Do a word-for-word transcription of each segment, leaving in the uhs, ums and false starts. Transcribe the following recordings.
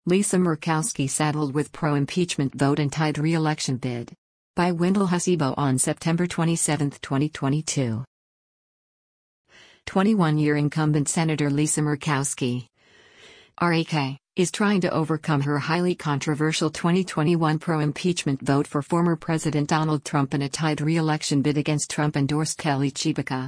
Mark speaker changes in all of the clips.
Speaker 1: Lisa Murkowski saddled with pro-impeachment vote and tied re-election bid. By Wendell Hussebo on September twenty-seventh, twenty twenty-two. twenty-one-year incumbent Senator Lisa Murkowski, R A K, is trying to overcome her highly controversial twenty twenty-one pro-impeachment vote for former President Donald Trump in a tied re-election bid against Trump-endorsed Kelly Tshibaka.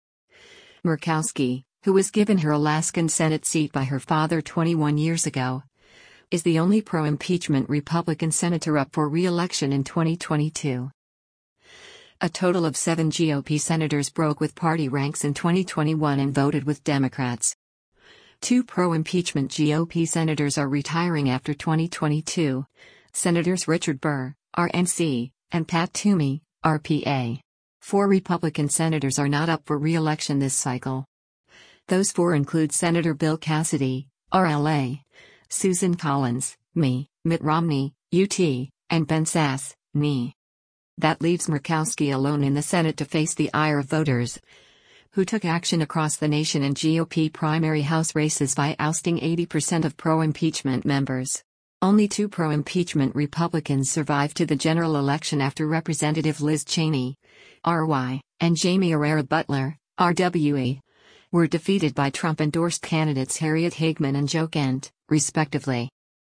Speaker 1: Murkowski, who was given her Alaskan Senate seat by her father twenty-one years ago, is the only pro-impeachment Republican senator up for re-election in twenty twenty-two. A total of seven G O P senators broke with party ranks in twenty twenty-one and voted with Democrats. Two pro-impeachment G O P senators are retiring after twenty twenty-two, Senators Richard Burr, R N C, and Pat Toomey, R P A. Four Republican senators are not up for re-election this cycle. Those four include Senator Bill Cassidy, R L A, Susan Collins, M I, Mitt Romney, U T, and Ben Sasse, N I. That leaves Murkowski alone in the Senate to face the ire of voters, who took action across the nation in G O P primary House races by ousting eighty percent of pro-impeachment members. Only two pro-impeachment Republicans survived to the general election after Representative Liz Cheney, R Y, and Jaime Herrera Beutler, R W E, were defeated by Trump-endorsed candidates Harriet Hageman and Joe Kent, respectively.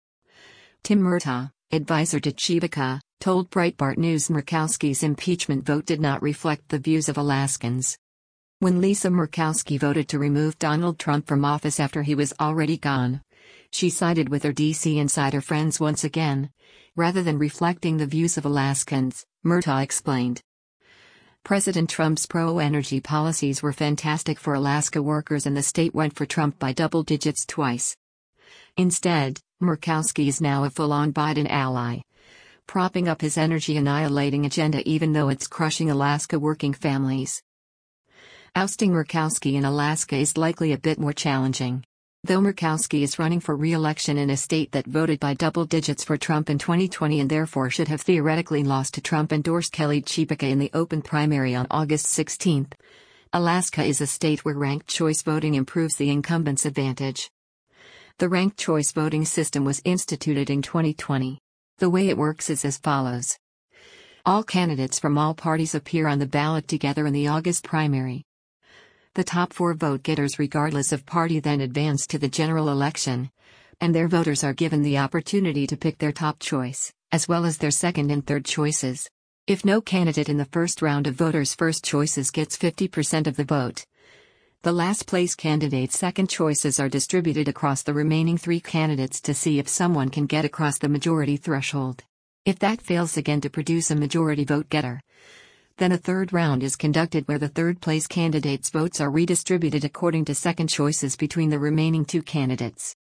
Speaker 1: Tim Murtaugh, advisor to Tshibaka, told Breitbart News Murkowski's impeachment vote did not reflect the views of Alaskans. When Lisa Murkowski voted to remove Donald Trump from office after he was already gone, she sided with her D C insider friends once again, rather than reflecting the views of Alaskans, Murtaugh explained. President Trump's pro-energy policies were fantastic for Alaska workers and the state went for Trump by double digits twice. Instead, Murkowski is now a full-on Biden ally, propping up his energy-annihilating agenda even though it's crushing Alaska working families. Ousting Murkowski in Alaska is likely a bit more challenging. Though Murkowski is running for re-election in a state that voted by double digits for Trump in twenty twenty and therefore should have theoretically lost to Trump-endorsed Kelly Tshibaka in the open primary on August sixteenth, Alaska is a state where ranked choice voting improves the incumbent's advantage. The ranked choice voting system was instituted in twenty twenty. The way it works is as follows. All candidates from all parties appear on the ballot together in the August primary. The top four vote-getters regardless of party then advance to the general election, and their voters are given the opportunity to pick their top choice, as well as their second and third choices. If no candidate in the first round of voters' first choices gets fifty percent of the vote, the last-place candidate's second choices are distributed across the remaining three candidates to see if someone can get across the majority threshold. If that fails again to produce a majority vote-getter, then a third round is conducted where the third-place candidate's votes are redistributed according to second choices between the remaining two candidates.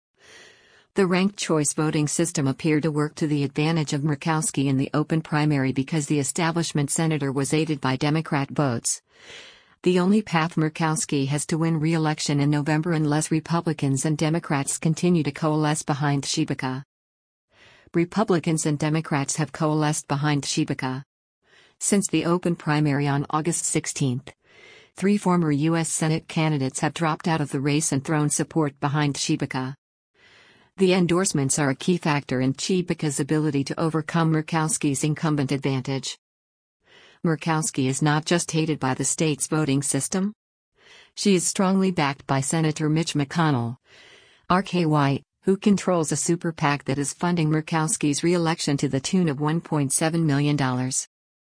Speaker 1: The ranked choice voting system appeared to work to the advantage of Murkowski in the open primary because the establishment senator was aided by Democrat votes. The only path Murkowski has to win re-election in November unless Republicans and Democrats continue to coalesce behind Tshibaka. Republicans and Democrats have coalesced behind Tshibaka. Since the open primary on August sixteenth, three former U S Senate candidates have dropped out of the race and thrown support behind Tshibaka. The endorsements are a key factor in Tshibaka's ability to overcome Murkowski's incumbent advantage. Murkowski is not just hated by the state's voting system. She is strongly backed by Senator Mitch McConnell, R K Y, who controls a super PAC that is funding Murkowski's re-election to the tune of one point seven million dollars.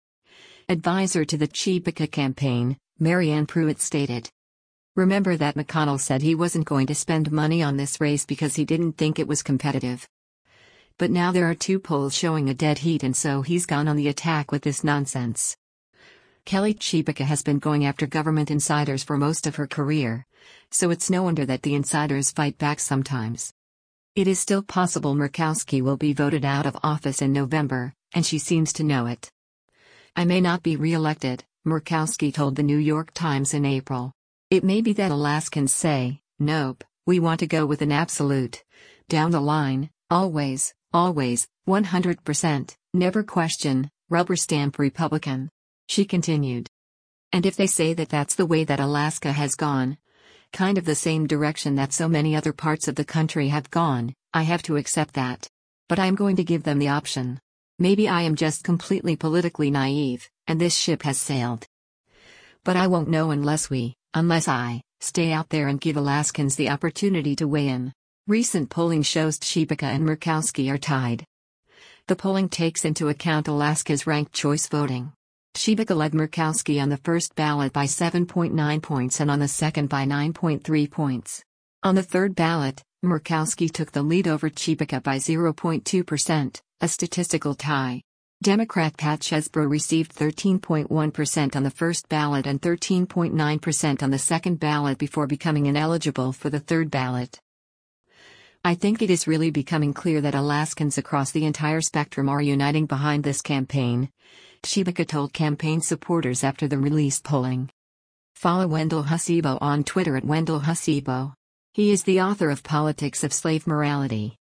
Speaker 1: Advisor to the Tshibaka campaign, Marianne Pruitt stated. Remember that McConnell said he wasn't going to spend money on this race because he didn't think it was competitive. But now there are two polls showing a dead heat and so he's gone on the attack with this nonsense. Kelly Tshibaka has been going after government insiders for most of her career, so it's no wonder that the insiders fight back sometimes. It is still possible Murkowski will be voted out of office in November, and she seems to know it. I may not be re-elected, Murkowski told the New York Times in April. It may be that Alaskans say, nope, we want to go with an absolute, down the line, always, always, one hundred percent, never question, rubber stamp Republican. She continued. And if they say that that's the way that Alaska has gone, Kind of the same direction that so many other parts of the country have gone, I have to accept that. But I'm going to give them the option. Maybe I am just completely politically naive, and this ship has sailed. But I won't know unless we, unless I, stay out there and give Alaskans the opportunity to weigh in. Recent polling shows Tshibaka and Murkowski are tied. The polling takes into account Alaska's ranked choice voting. Tshibaka led Murkowski on the first ballot by seven point nine points and on the second by nine point three points. On the third ballot, Murkowski took the lead over Tshibaka by zero point two percent, a statistical tie. Democrat Pat Chesbrough received thirteen point one percent on the first ballot and thirteen point nine percent on the second ballot before becoming ineligible for the third ballot. I think it is really becoming clear that Alaskans across the entire spectrum are uniting behind this campaign, Tshibaka told campaign supporters after the released polling. Follow Wendell Husibo on Twitter at Wendell Husibo. He is the author of Politics of Slave Morality.